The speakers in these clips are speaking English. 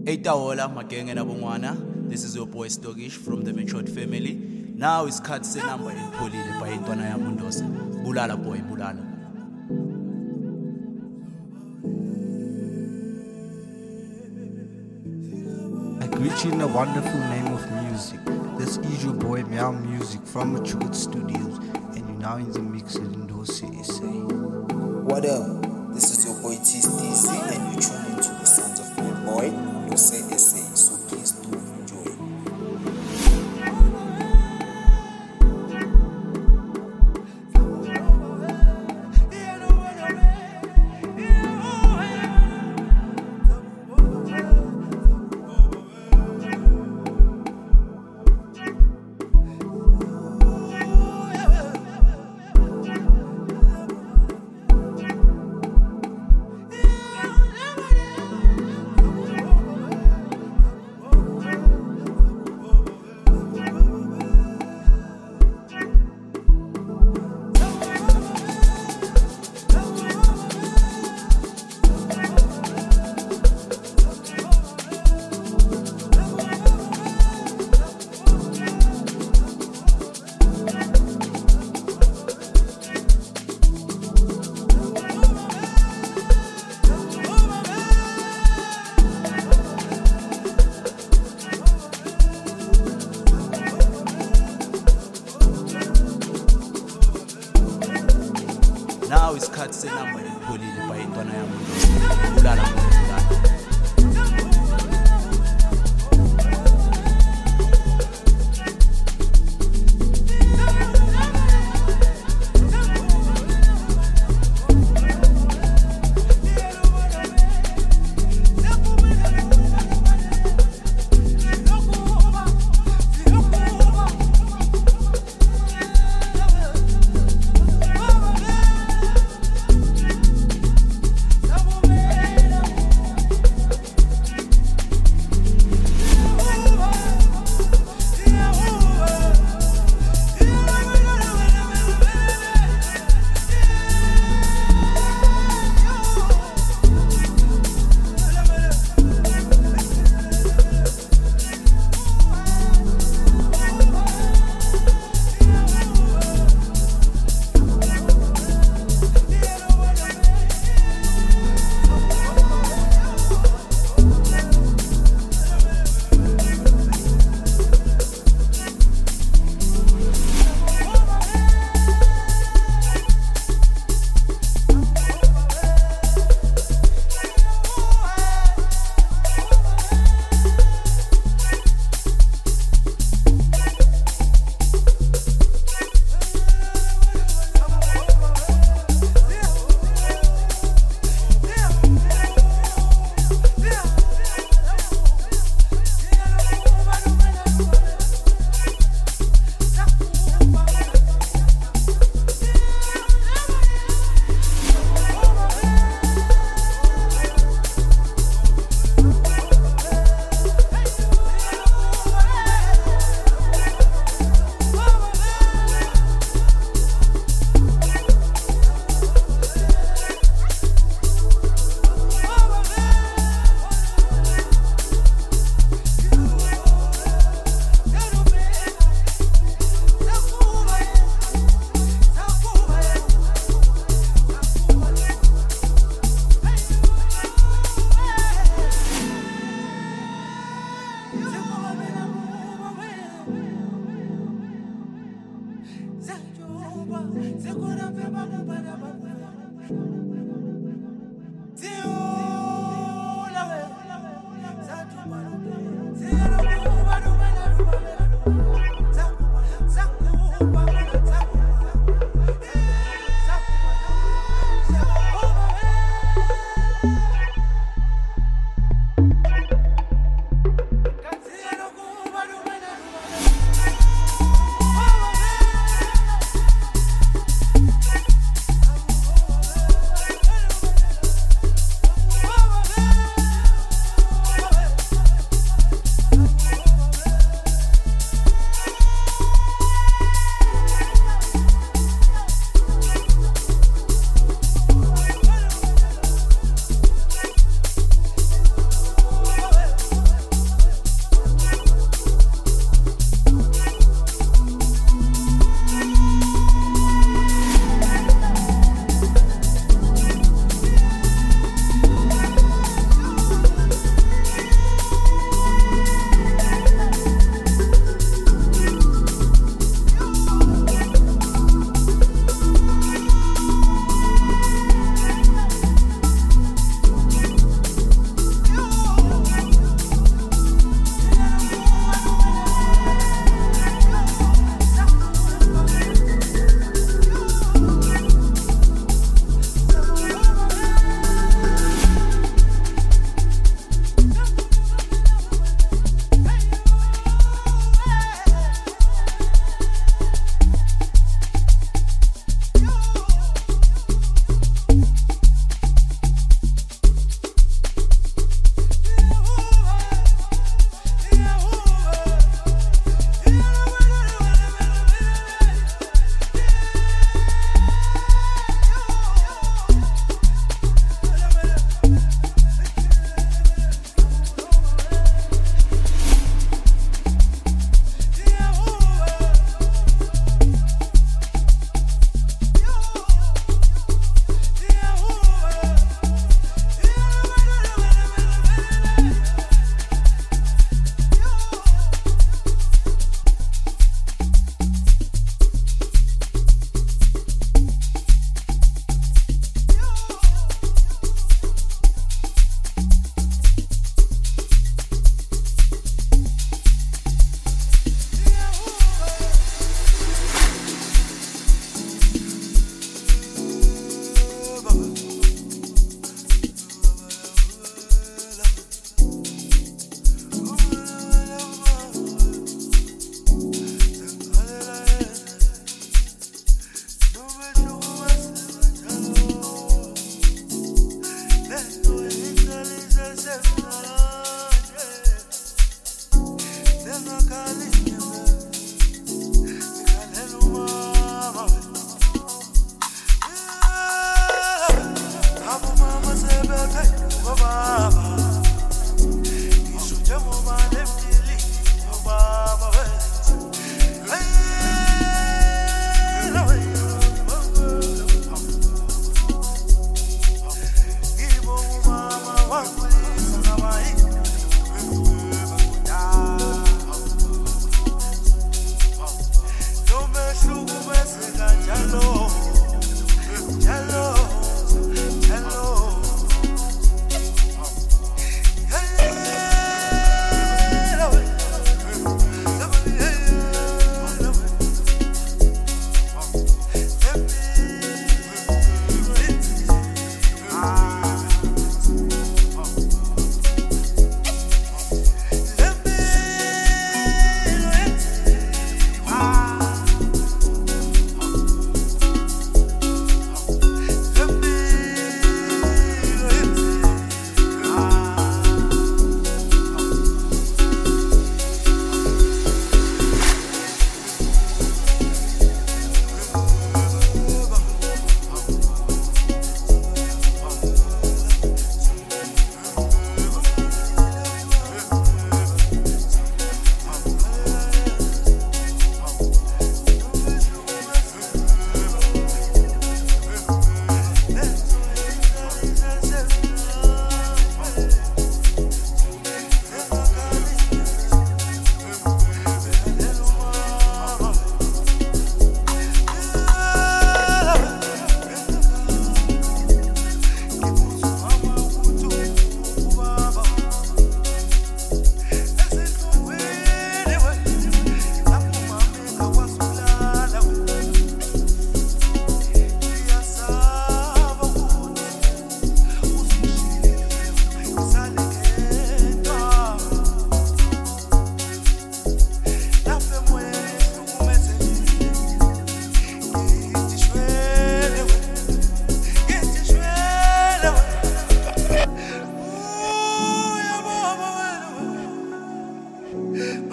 Eitawola Magenge Nabongwana. This is your boy Stogish from the Matured family. Now it's cut say number in Polile by Intwana Yamundosa. Bulala boy, Bulala. I greet you in the wonderful name of music. This is your boy Meow Music from Matured Studios, and you're now in the mix with Ndosi SA. What up? This is your boy TSTC, and you're tuning into the sounds of my boy Ndosi SA. So please do enjoy.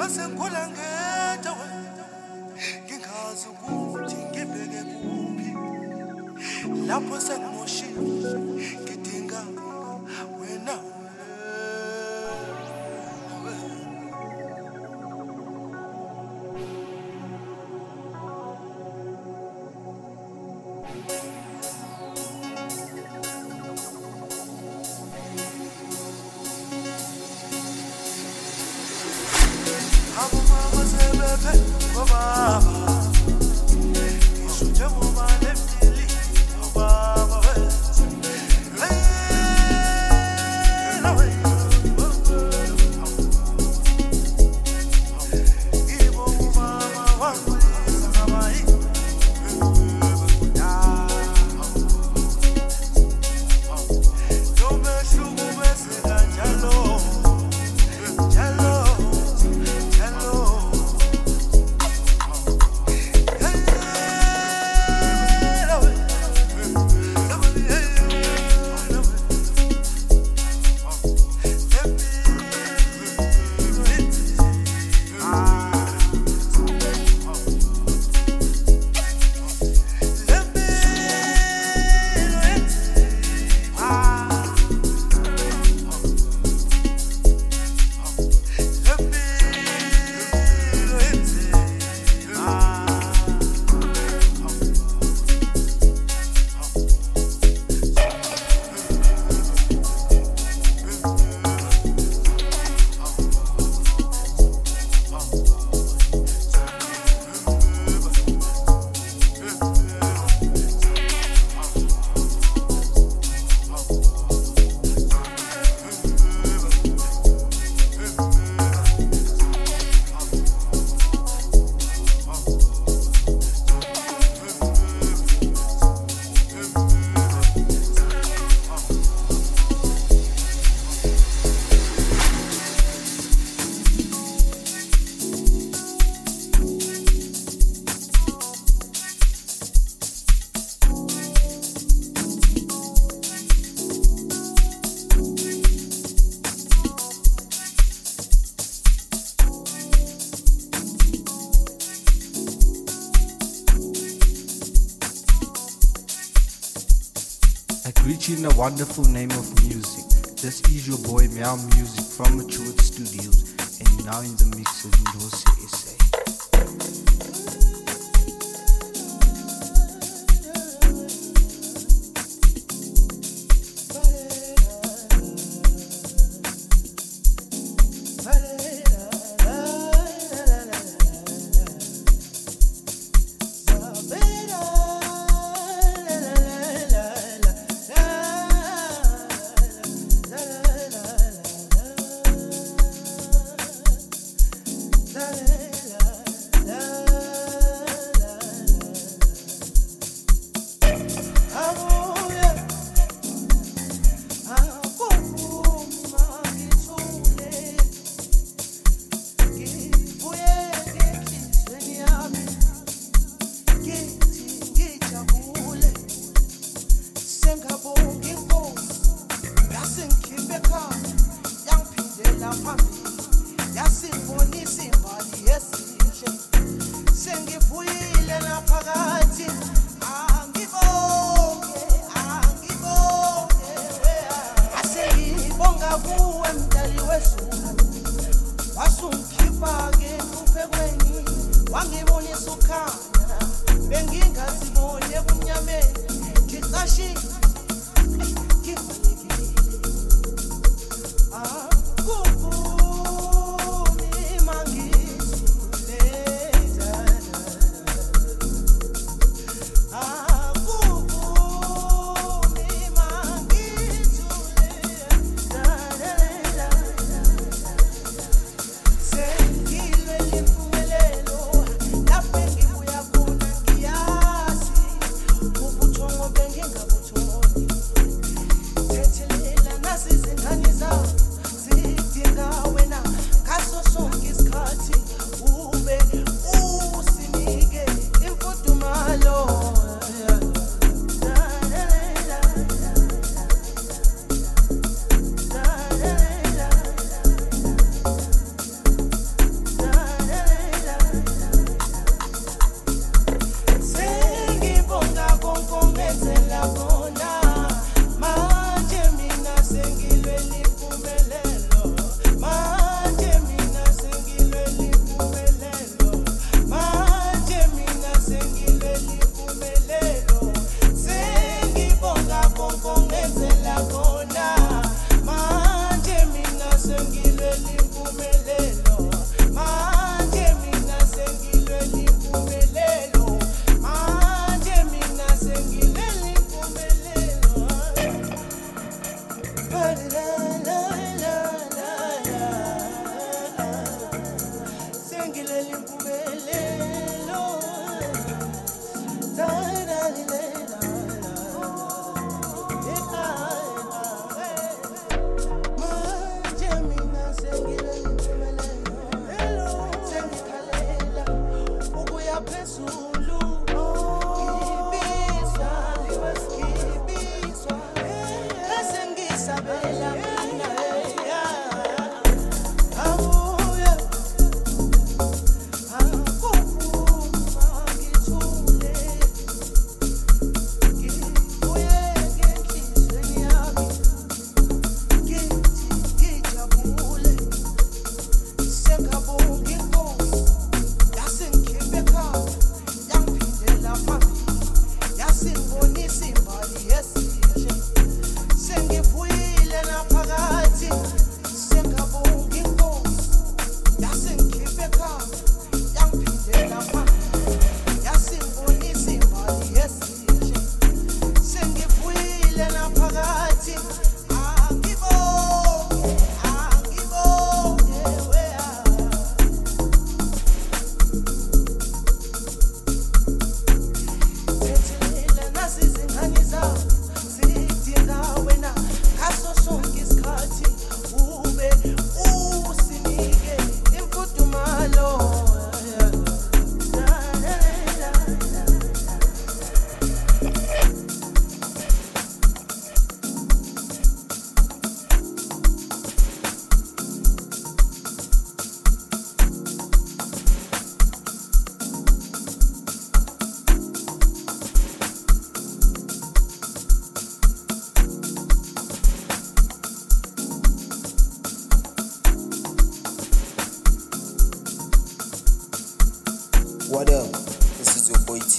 sengikhula ngedwa ngingazi ukuthi ngibheke kuphi lapho sengimoshile ngidinga wena In the wonderful name of music. This is your boy Meow Music from Matured Studios, and you're now in the mix of Ndose SA.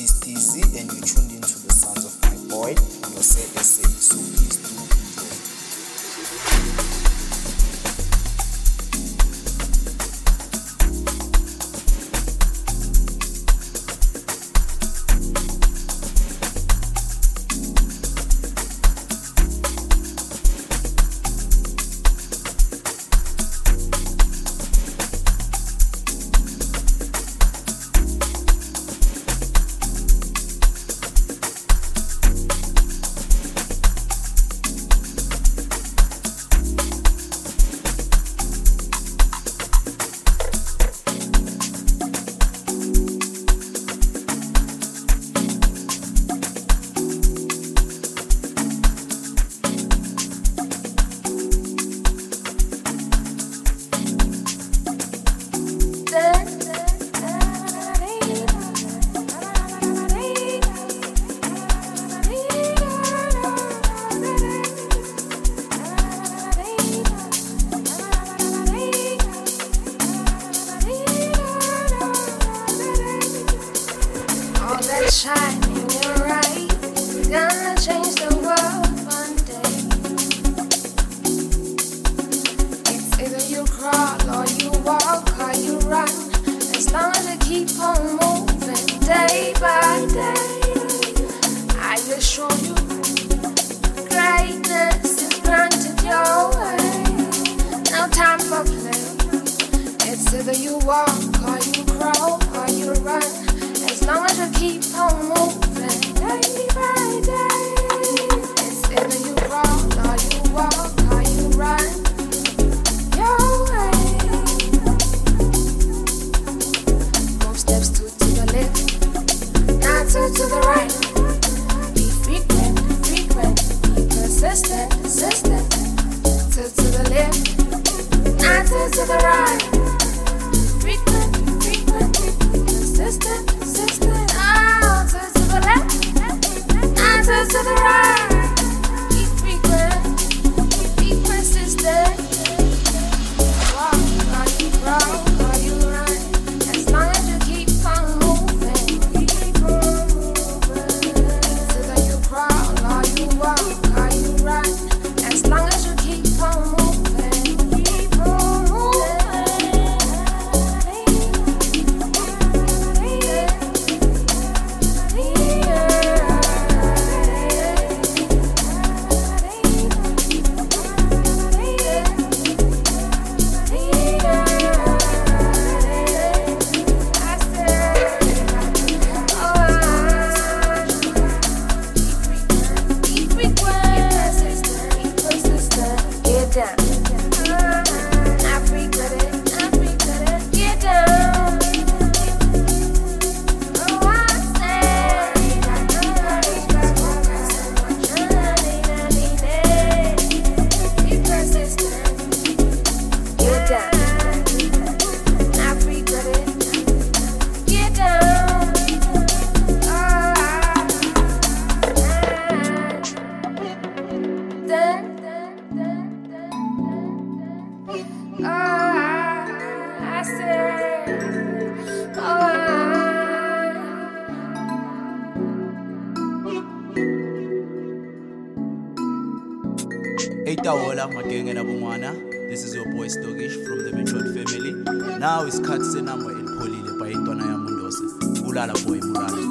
Steezy, and you tuned into the sounds of my boy, Ndose SA. So please do enjoy. This is your boy Stogish from the Metro family. Now it's cut the number in Polile by Intona ya Mundose. Bulala boy, bulala.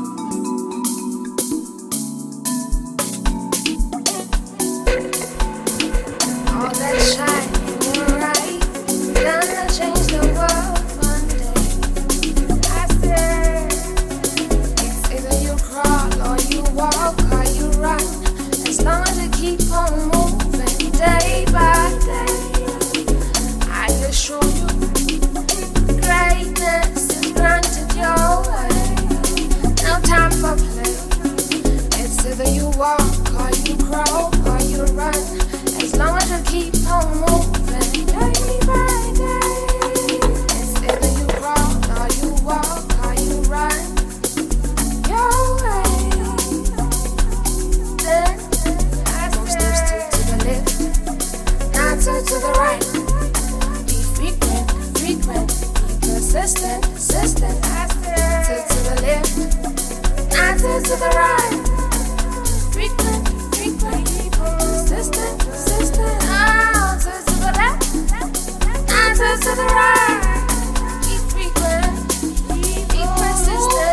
All that shine in your eye, gonna change the world one day. I said, it's either you crawl or you walk or you run. As long as you keep on moving day by day, I assure you, greatness is granted your way. No to the right. Frequent, persistent. Now turn to the left. Now turn to the right. Keep frequent, be persistent.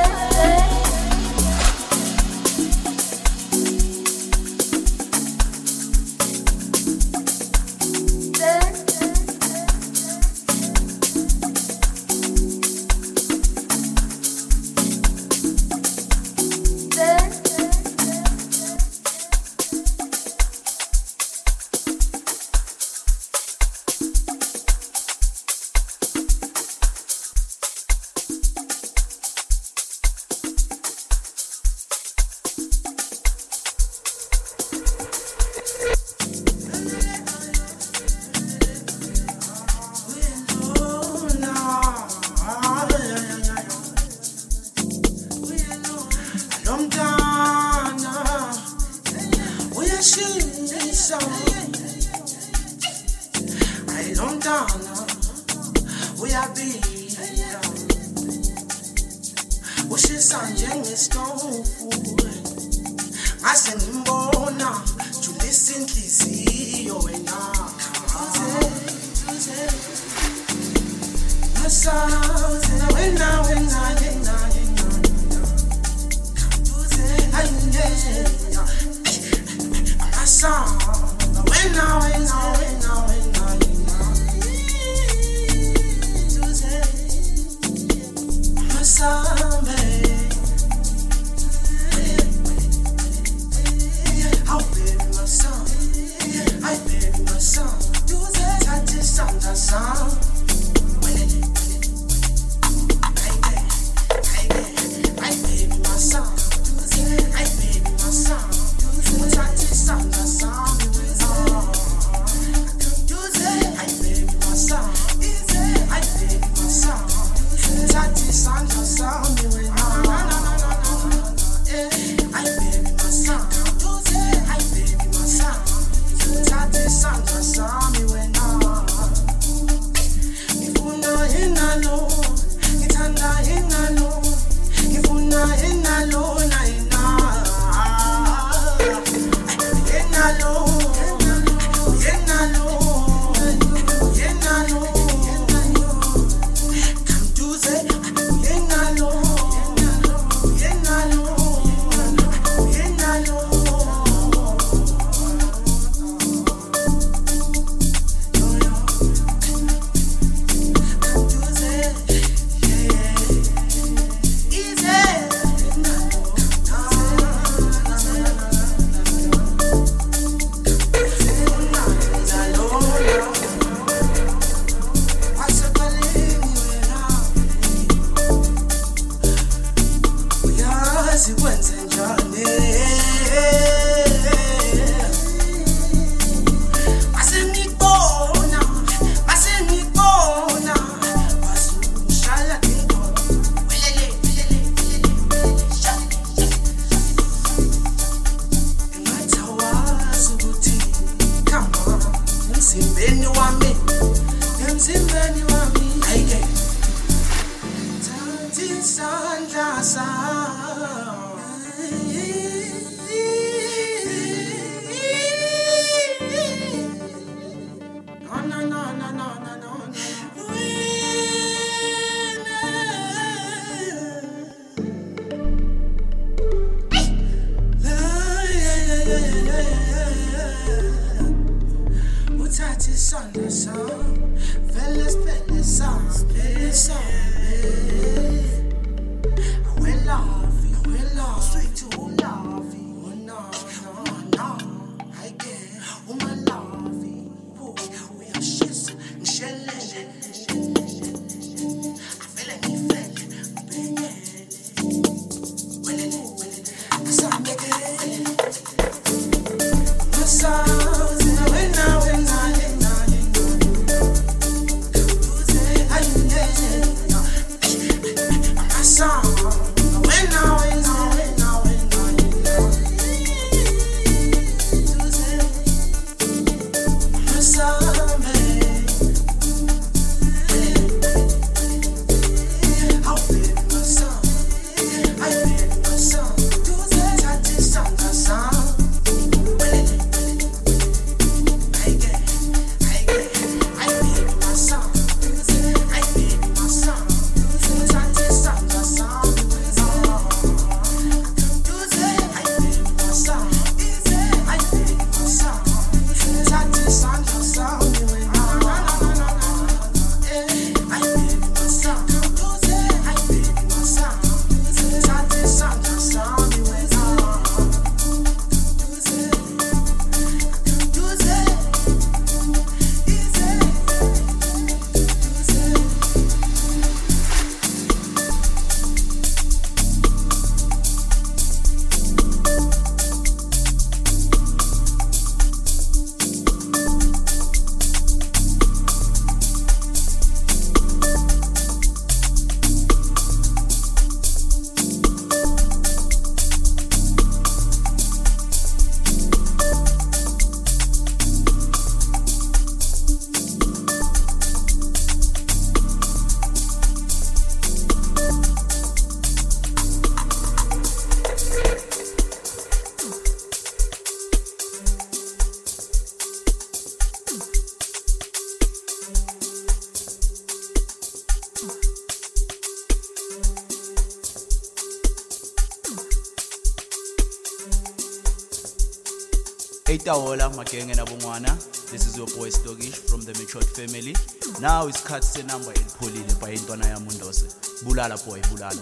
Hey Tawola, Makenge Nabungwana. This is your boy Stogish from the Matured family. Now it's cut se number in Polile by Intwana ya Mundose. Bulala boy, bulala.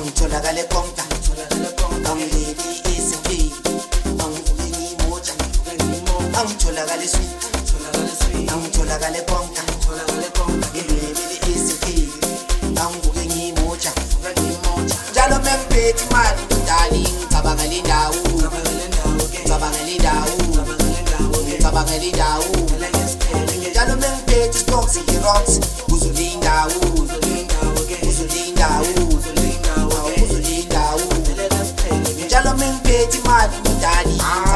angitholakale konka angileli esimbi angivuke ngimoja angitholakale sweet angitholakale konka ngileli esimbi angivuke ngimoja njalo mengiphethe imali darling ngicabangela indawo njalo mengiphethe stocks i-rocks kuzolindawo njalo mengiphethe imali mdali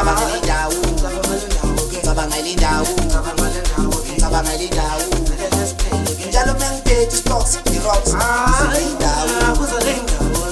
ngicabangela indawo njalo mengiphethe stocks i-rocks kuzolindawo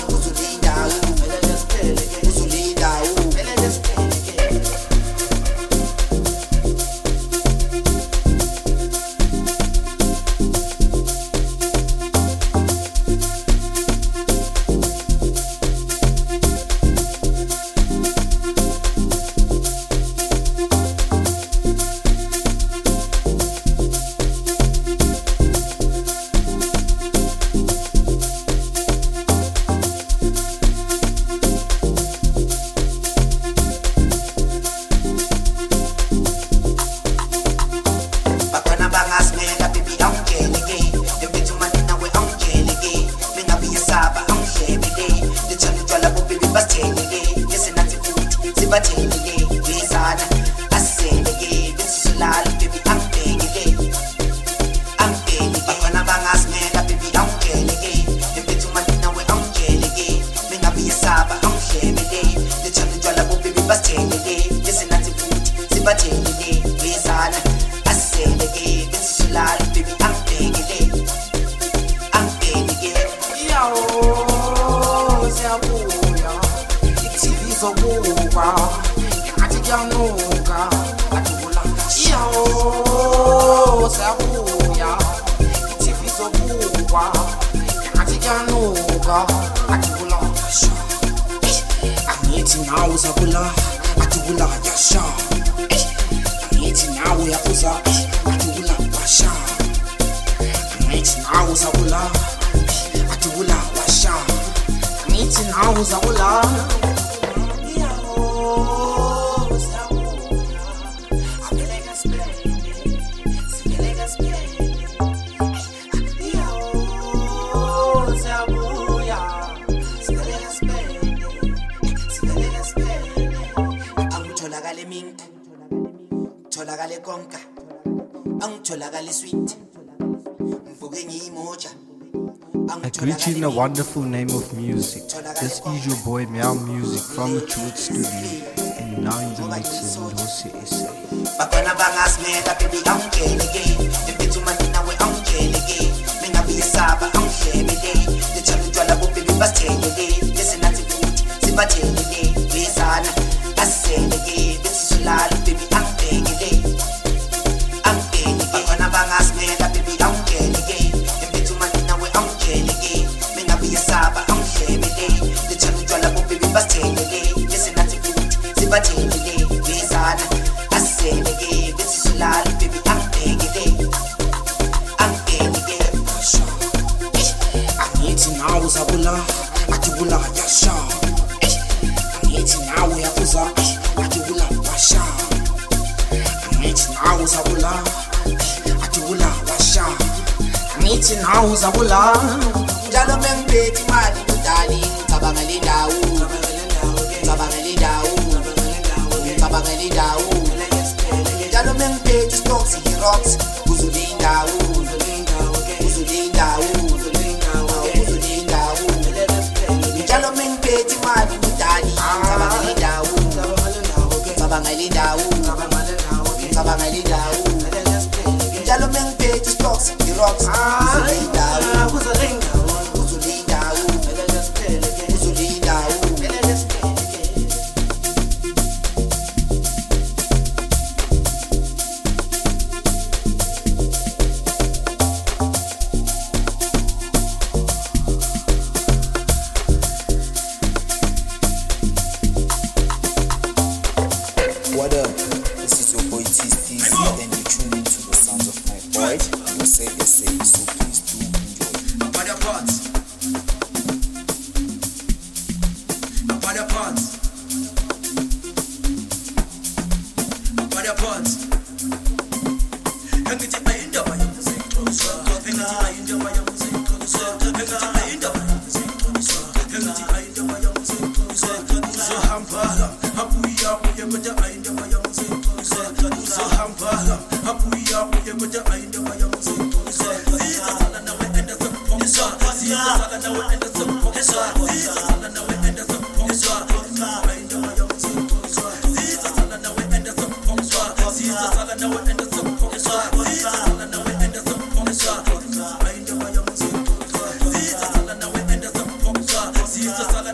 tholakale konka angitholakale sweet mvuke ngiyimoja I greet you in the wonderful name of music. This is your boy Meow Music from Mature Studio, and you're now in the mix with Ndose SA. Bakwana bangasimela baby angkeleke impethu manje nawe angkeleke mina biyesaba angihebele lethanda utshwala bo baby basithelele bese nathi futhi sibathelele bezana asiseleke bese sulala baby angibhekele bakwana bangasimela baby angkeleke impethu manje nawe angkeleke mina biyesaba angihebele lethanda utshwala bo baby basithelele bese nathi futhi sibathelele bezana asiseleke bese sulala baby angibhekele angithi nawe uzabula atibula yasha angithi nawe yakuza atibula washa angithi nawe uzabula atibula washa angithi nawe uzabula njalo mengiphethe imali mdali ngicabangela indawo njalo mengiphethe stocks i-rocks kuzolindawo njalo mengiphethe imali mdali ngicabangela indawo njalo mengiphethe stocks i-rocks kuzolindawo What up? This is your boy TC and you're tuning into the sounds of my boy. You say, so please do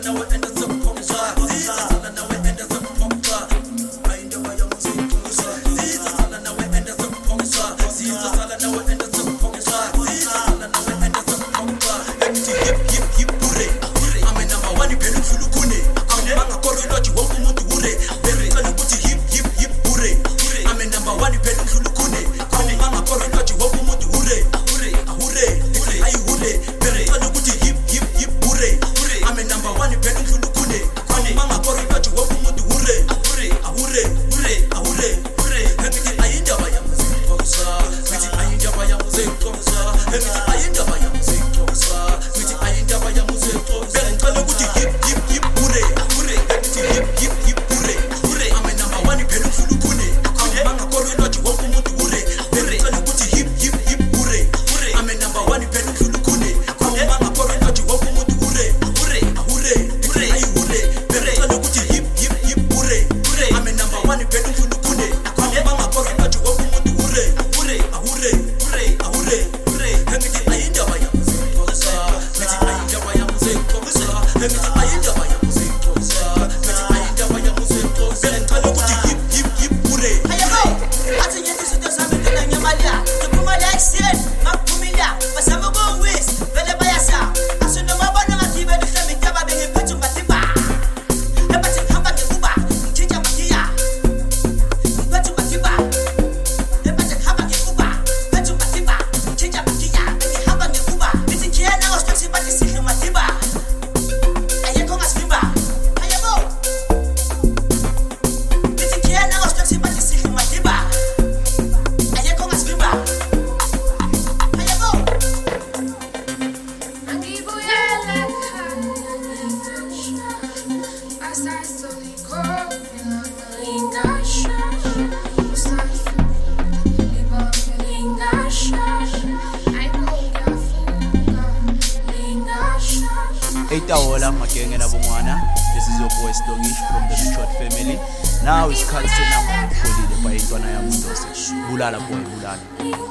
Itawola Makengena Bungwana. This is your boy Stogish from the Mitchot family. Now it's Katsina Polile by Intwana ya Mundose. Bulala boy, bulala.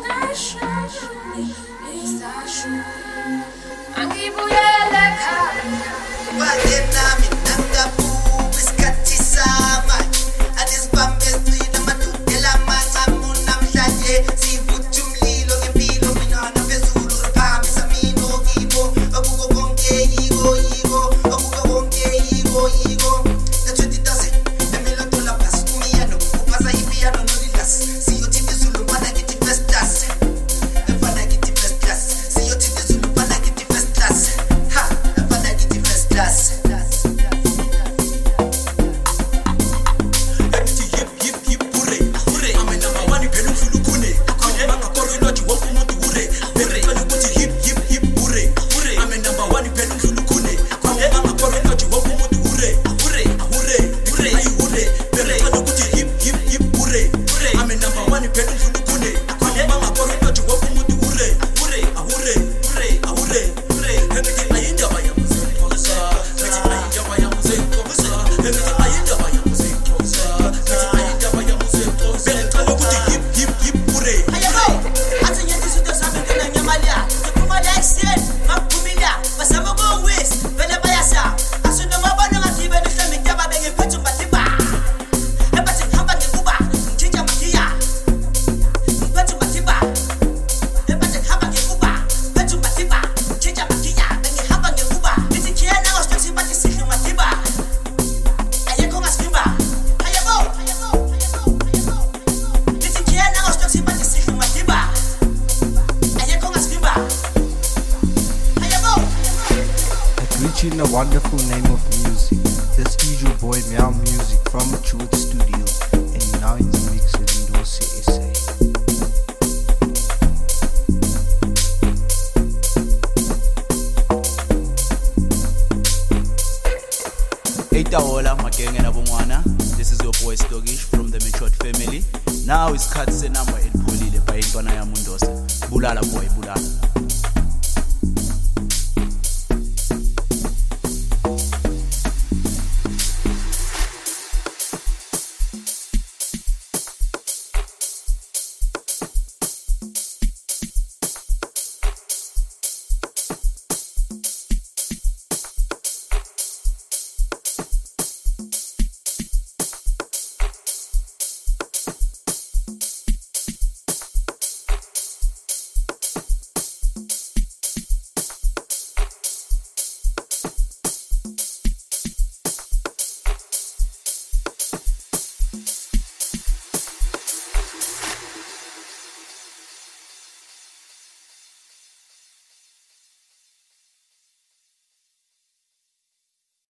In the wonderful name of music. This is your boy Meow Music from Mitchot Studios, and you're now in the mix with Ndose SA. Itawola Makengena Bungwana. This is your boy Stogish from the Mitchot family. Now it's Katsina Polile by Intwana ya Mundose. Bulala boy, bulala.